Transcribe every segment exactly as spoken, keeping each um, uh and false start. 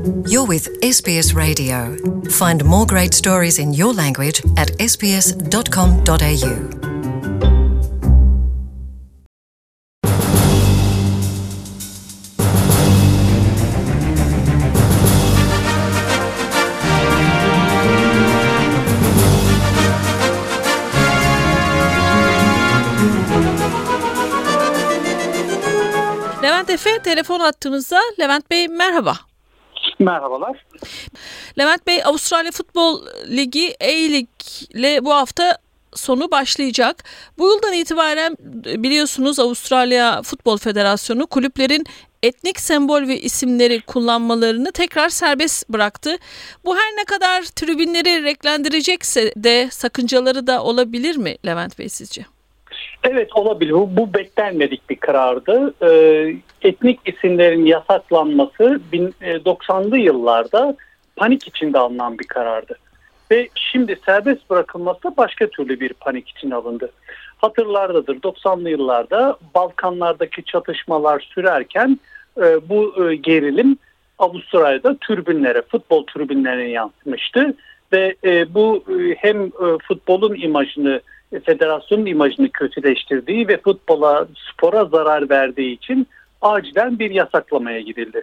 You're with S B S Radio. Find more great stories in your language at s b s dot com dot a u. Levent Efe telefon attığımızda. Levent Bey merhaba. Merhabalar. Levent Bey, Avustralya Futbol Ligi A-Lig ile bu hafta sonu başlayacak. Bu yıldan itibaren biliyorsunuz Avustralya Futbol Federasyonu kulüplerin etnik sembol ve isimleri kullanmalarını tekrar serbest bıraktı. Bu her ne kadar tribünleri renklendirecekse de sakıncaları da olabilir mi Levent Bey sizce? Evet, olabilir. Bu, bu beklenmedik bir karardı. Ee, etnik isimlerin yasaklanması doksanlı yıllarda panik içinde alınan bir karardı. Ve şimdi serbest bırakılması başka türlü bir panik için alındı. Hatırlardadır, doksanlı yıllarda Balkanlardaki çatışmalar sürerken e, bu e, gerilim Avustralya'da tribünlere, futbol tribünlerine yansımıştı. Ve e, bu e, hem e, futbolun imajını, federasyonun imajını kötüleştirdiği ve futbola, spora zarar verdiği için acilen bir yasaklamaya gidildi.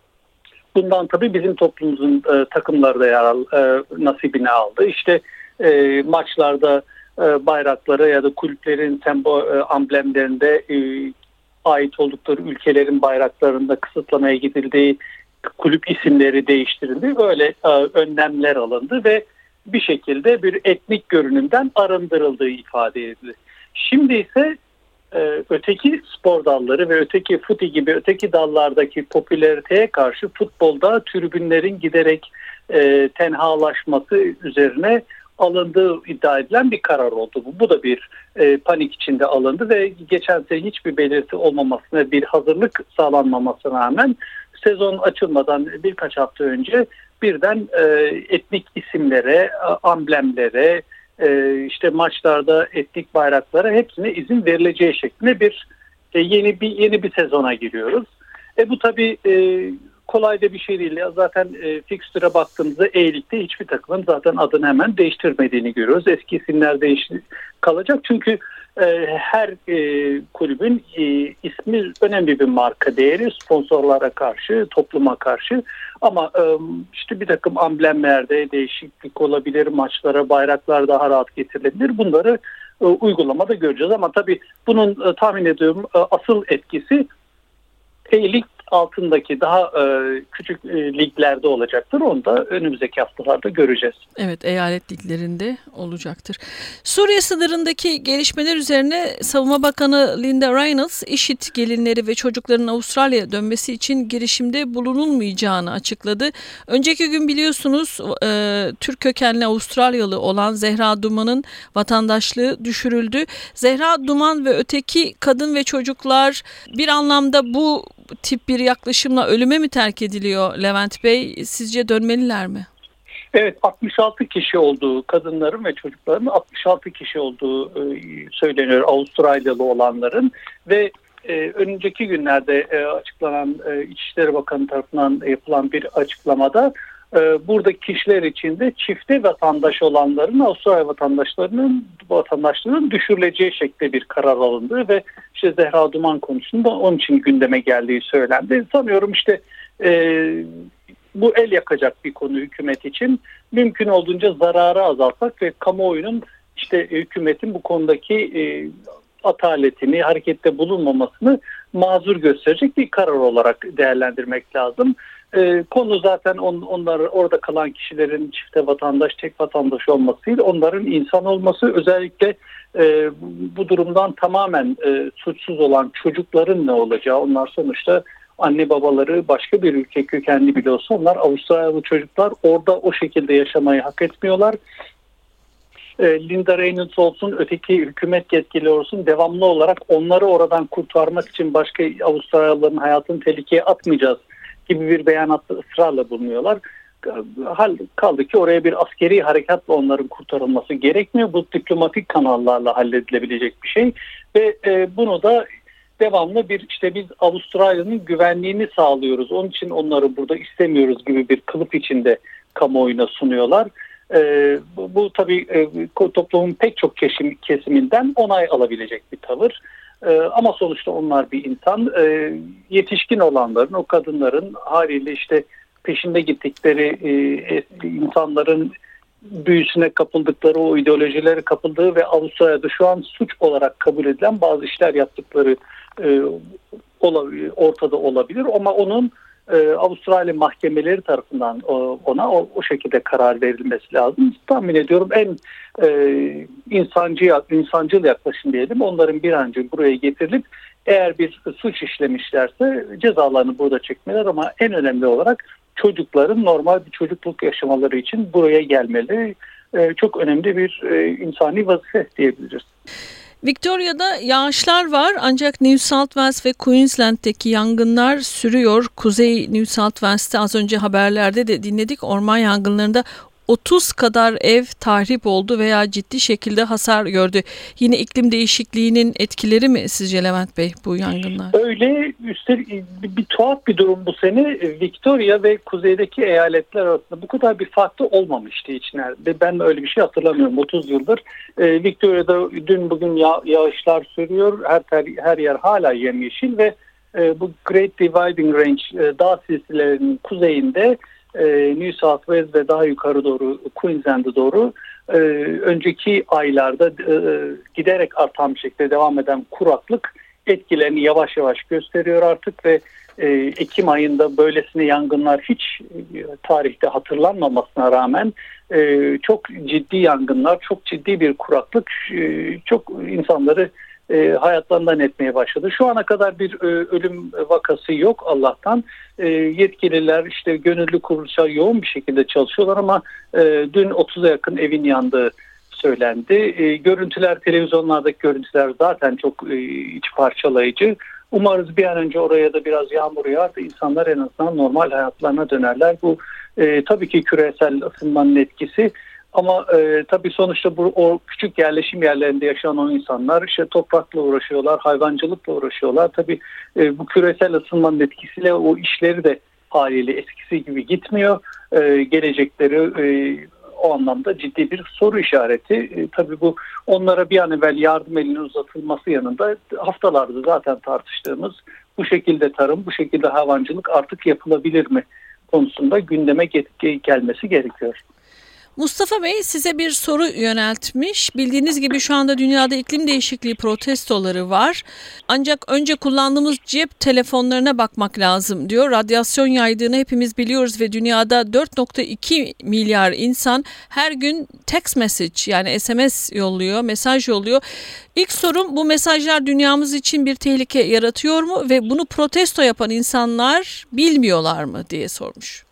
Bundan tabii bizim toplumumuzun e, takımları da yer al, e, nasibini aldı. İşte e, maçlarda e, bayrakları ya da kulüplerin sembol e, amblemlerinde e, ait oldukları ülkelerin bayraklarında kısıtlamaya gidildi. Kulüp isimleri değiştirildi. Böyle e, önlemler alındı ve bir şekilde bir etnik görünümden arındırıldığı ifade edildi. Şimdi ise e, öteki spor dalları ve öteki futi gibi öteki dallardaki popülariteye karşı futbolda tribünlerin giderek e, tenhalaşması üzerine alındığı iddia edilen bir karar oldu. Bu, bu da bir e, panik içinde alındı ve geçen sene hiçbir belirti olmamasına, bir hazırlık sağlanmamasına rağmen sezon açılmadan birkaç hafta önce birden e, etnik isimlere, amblemlere, e, işte maçlarda etnik bayraklara hepsine izin verileceği şeklinde bir e, yeni bir yeni bir sezona giriyoruz. E bu tabii e, kolay da bir şey değil. Zaten e, fikstüre baktığımızda A-Lig'de hiçbir takımın zaten adını hemen değiştirmediğini görüyoruz. Eski isimler değişti kalacak çünkü e, her e, kulübün e, ismi önemli bir marka değeri, sponsorlara karşı, topluma karşı. Ama e, işte bir takım amblemlerde değişiklik olabilir, maçlara bayraklar daha rahat getirilebilir. Bunları e, uygulamada göreceğiz ama tabii bunun e, tahmin ediyorum e, asıl etkisi A-Lig altındaki daha e, küçük e, liglerde olacaktır. Onu da önümüzdeki haftalarda göreceğiz. Evet, eyalet liglerinde olacaktır. Suriye sınırındaki gelişmeler üzerine Savunma Bakanı Linda Reynolds, IŞİD gelinleri ve çocukların Avustralya'ya dönmesi için girişimde bulunulmayacağını açıkladı. Önceki gün biliyorsunuz e, Türk kökenli Avustralyalı olan Zehra Duman'ın vatandaşlığı düşürüldü. Zehra Duman ve öteki kadın ve çocuklar bir anlamda bu tip bir yaklaşımla ölüme mi terk ediliyor Levent Bey? Sizce dönmeliler mi? Evet, altmış altı kişi olduğu, kadınların ve çocukların altmış altı kişi olduğu söyleniyor Avustralyalı olanların ve e, önceki günlerde e, açıklanan e, İçişleri Bakanı tarafından yapılan bir açıklamada e, buradaki kişiler içinde çifte vatandaş olanların Avustralya vatandaşlarının vatandaşlığının düşürüleceği şekilde bir karar alındı ve işte Zehra Duman konusunda onun için gündeme geldiği söylendi. Sanıyorum işte e, bu el yakacak bir konu hükümet için. Mümkün olduğunca zararı azaltmak ve kamuoyunun işte hükümetin bu konudaki e, ataletini, harekette bulunmamasını mazur gösterecek bir karar olarak değerlendirmek lazım. E, konu zaten on, onlar orada kalan kişilerin çifte vatandaş, tek vatandaş olması değil, onların insan olması, özellikle e, bu durumdan tamamen e, suçsuz olan çocukların ne olacağı. Onlar sonuçta anne babaları başka bir ülke kökenli bile olsa onlar Avustralyalı çocuklar, orada o şekilde yaşamayı hak etmiyorlar. Linda Reynolds olsun, öteki hükümet yetkili olsun, devamlı olarak onları oradan kurtarmak için başka Avustralyalıların hayatını tehlikeye atmayacağız gibi bir beyanatla ısrarla bulunuyorlar. Kaldı ki oraya bir askeri harekatla onların kurtarılması gerekmiyor. Bu diplomatik kanallarla halledilebilecek bir şey ve bunu da devamlı bir işte biz Avustralya'nın güvenliğini sağlıyoruz, onun için onları burada istemiyoruz gibi bir kılıf içinde kamuoyuna sunuyorlar. Ee, bu, bu tabii e, toplumun pek çok kesim, kesiminden onay alabilecek bir tavır. Ee, ama sonuçta onlar bir insan. Ee, yetişkin olanların, o kadınların haliyle işte peşinde gittikleri e, insanların büyüsüne kapıldıkları, o ideolojilere kapıldığı ve Avustralya'da şu an suç olarak kabul edilen bazı işler yaptıkları e, olabilir, ortada olabilir. Ama onun e, Avustralya mahkemeleri tarafından o, ona o, o şekilde karar verilmesi lazım. Tahmin ediyorum en e, insancı, insancıl yaklaşım diyelim. Onların bir an önce buraya getirilip eğer bir suç işlemişlerse cezalarını burada çekmeler, ama en önemli olarak çocukların normal bir çocukluk yaşamaları için buraya gelmeleri e, çok önemli bir e, insani vazife diyebiliriz. Victoria'da yağışlar var ancak New South Wales ve Queensland'deki yangınlar sürüyor. Kuzey New South Wales'te az önce haberlerde de dinledik, orman yangınlarında otuz kadar ev tahrip oldu veya ciddi şekilde hasar gördü. Yine iklim değişikliğinin etkileri mi sizce Levent Bey bu yangınlar? Öyle, üstelik bir, bir tuhaf bir durum bu sene. Victoria ve kuzeydeki eyaletler arasında bu kadar bir farklı olmamıştı hiç nerede. Ben öyle bir şey hatırlamıyorum otuz yıldır. Ee, Victoria'da dün bugün yağ, yağışlar sürüyor. Her, her, her yer hala yemyeşil ve e, bu Great Dividing Range e, dağ silsilelerinin kuzeyinde New South Wales ve daha yukarı doğru Queensland'a doğru e, önceki aylarda e, giderek artan bir şekilde devam eden kuraklık etkilerini yavaş yavaş gösteriyor artık ve e, Ekim ayında böylesine yangınlar hiç e, tarihte hatırlanmamasına rağmen e, çok ciddi yangınlar, çok ciddi bir kuraklık e, çok insanları E, hayatlarından etmeye başladı. Şu ana kadar bir e, ölüm vakası yok Allah'tan. E, yetkililer işte gönüllü kuruluşlar yoğun bir şekilde çalışıyorlar ama e, dün otuza yakın evin yandığı söylendi. E, görüntüler, televizyonlardaki görüntüler zaten çok e, iç parçalayıcı. Umarız bir an önce oraya da biraz yağmur yağar da insanlar en azından normal hayatlarına dönerler. Bu e, tabii ki küresel ısınmanın etkisi. Ama e, tabii sonuçta bu o küçük yerleşim yerlerinde yaşayan o insanlar işte toprakla uğraşıyorlar, hayvancılıkla uğraşıyorlar. Tabii e, bu küresel ısınmanın etkisiyle o işleri de haliyle eskisi gibi gitmiyor. E, gelecekleri e, o anlamda ciddi bir soru işareti. E, tabii bu onlara bir an evvel yardım elinin uzatılması yanında haftalarda zaten tartıştığımız bu şekilde tarım, bu şekilde hayvancılık artık yapılabilir mi konusunda gündeme gelmesi gerekiyor. Mustafa Bey size bir soru yöneltmiş. Bildiğiniz gibi şu anda dünyada iklim değişikliği protestoları var. Ancak önce kullandığımız cep telefonlarına bakmak lazım diyor. Radyasyon yaydığını hepimiz biliyoruz ve dünyada dört nokta iki milyar insan her gün text message yani S M S yolluyor, mesaj yolluyor. İlk sorum, bu mesajlar dünyamız için bir tehlike yaratıyor mu ve bunu protesto yapan insanlar bilmiyorlar mı diye sormuş.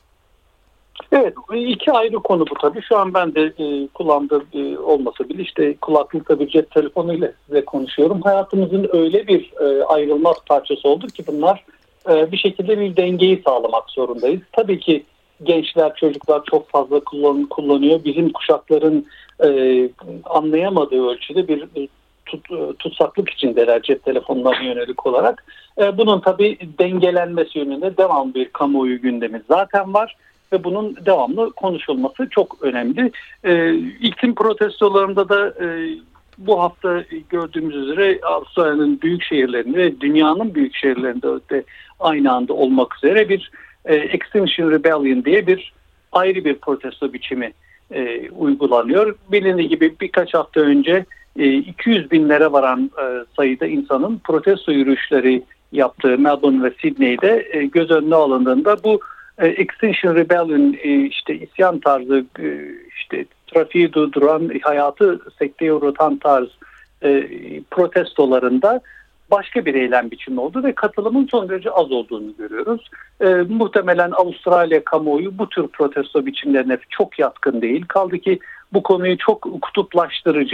Evet, iki ayrı konu bu tabii. Şu an ben de e, kullandığım e, olmasa bile işte kulaklıkta bir cep telefonuyla size konuşuyorum. Hayatımızın öyle bir e, ayrılmaz parçası oldu ki bunlar e, bir şekilde bir dengeyi sağlamak zorundayız. Tabii ki gençler, çocuklar çok fazla kullan, kullanıyor. Bizim kuşakların e, anlayamadığı ölçüde bir e, tut, tutsaklık içindeler cep telefonlarına yönelik olarak. E, bunun tabii dengelenmesi yönünde devamlı bir kamuoyu gündemi zaten var. Ve bunun devamlı konuşulması çok önemli. Ee, iklim protestolarında da e, bu hafta gördüğümüz üzere Avustralya'nın büyük şehirlerinde ve dünyanın büyük şehirlerinde de aynı anda olmak üzere bir e, Extinction Rebellion diye bir ayrı bir protesto biçimi e, uygulanıyor. Bilindiği gibi birkaç hafta önce e, iki yüz binlere varan e, sayıda insanın protesto yürüyüşleri yaptığı Melbourne ve Sydney'de e, göz önüne alındığında bu Extinction Rebellion işte isyan tarzı, işte trafiği durduran, hayatı sekteye uğratan tarz e, protestolarında başka bir eylem biçimi oldu ve katılımın son derece az olduğunu görüyoruz. E, muhtemelen Avustralya kamuoyu bu tür protesto biçimlerine çok yatkın değil. Kaldı ki bu konuyu çok kutuplaştırıcı,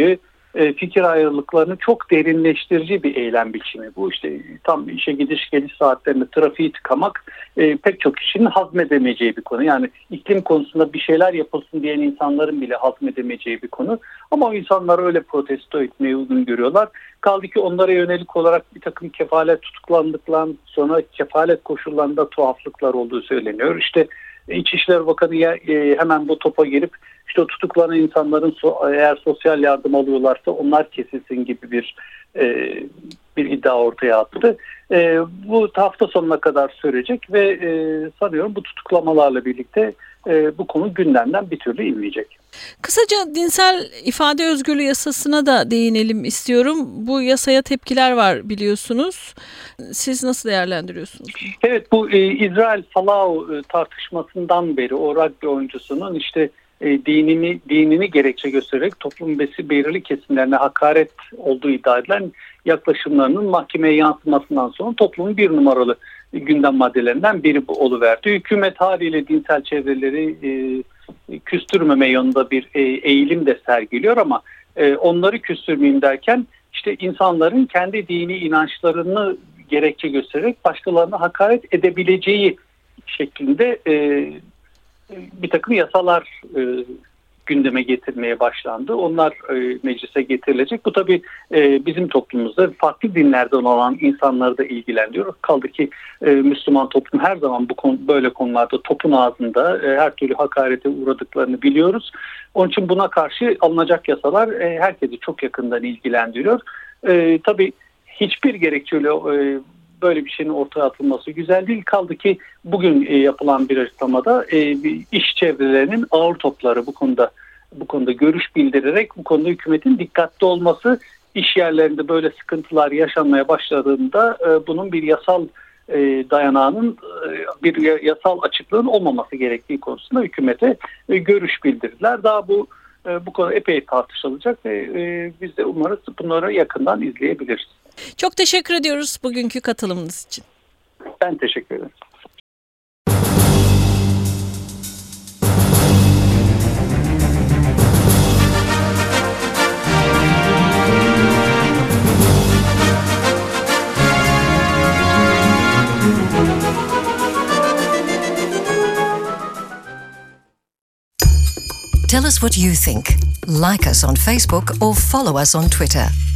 e, fikir ayrılıklarını çok derinleştirici bir eylem biçimi. Bu işte tam işe gidiş geliş saatlerinde trafiği tıkamak e, pek çok kişinin hazmedemeyeceği bir konu. Yani iklim konusunda bir şeyler yapılsın diyen insanların bile hazmedemeyeceği bir konu. Ama o insanlar öyle protesto etmeyi uygun görüyorlar. Kaldı ki onlara yönelik olarak bir takım kefalet tutuklandıktan sonra kefalet koşullarında tuhaflıklar olduğu söyleniyor. İşte İçişleri Bakanı hemen bu topa girip işte o tutuklanan insanların eğer sosyal yardım alıyorlarsa onlar kesilsin gibi bir e, bir iddia ortaya attı. E, bu hafta sonuna kadar sürecek ve e, sanıyorum bu tutuklamalarla birlikte e, bu konu gündemden bir türlü inmeyecek. Kısaca dinsel ifade özgürlüğü yasasına da değinelim istiyorum. Bu yasaya tepkiler var biliyorsunuz. Siz nasıl değerlendiriyorsunuz? Evet, bu e, İsrail-Falau e, tartışmasından beri o rugby oyuncusunun işte e, dinini dinini gerekçe göstererek toplumun belirli kesimlerine hakaret olduğu iddia edilen yaklaşımlarının mahkemeye yansımasından sonra toplumun bir numaralı gündem maddelerinden biri bu oluverdi. Hükümet haliyle dinsel çevreleri e, küstürmeme yönünde bir e, eğilim de sergiliyor ama e, onları küstürmeyeyim derken işte insanların kendi dini inançlarını gerekçe göstererek başkalarına hakaret edebileceği şeklinde e, bir takım yasalar e, gündeme getirmeye başlandı. Onlar e, meclise getirilecek. Bu tabii e, bizim toplumumuzda farklı dinlerden olan insanları da ilgilendiriyor. Kaldı ki e, Müslüman toplum her zaman bu konu, böyle konularda topun ağzında e, her türlü hakarete uğradıklarını biliyoruz. Onun için buna karşı alınacak yasalar e, herkesi çok yakından ilgilendiriyor. E, tabii hiçbir gerekçeyle e, böyle bir şeyin ortaya atılması güzel değil. Kaldı ki bugün e, yapılan bir açıklamada e, bir iş çevrelerinin ağır topları bu konuda bu konuda görüş bildirerek bu konuda hükümetin dikkatli olması, iş yerlerinde böyle sıkıntılar yaşanmaya başladığında e, bunun bir yasal e, dayanağının e, bir yasal açıklığın olmaması gerektiği konusunda hükümete e, görüş bildirdiler. Daha bu e, bu konu epey tartışılacak ve e, biz de umarız bunları yakından izleyebiliriz. Çok teşekkür ediyoruz bugünkü katılımınız için. Ben teşekkür ederim. Tell us what you think. Like us on Facebook or follow us on Twitter.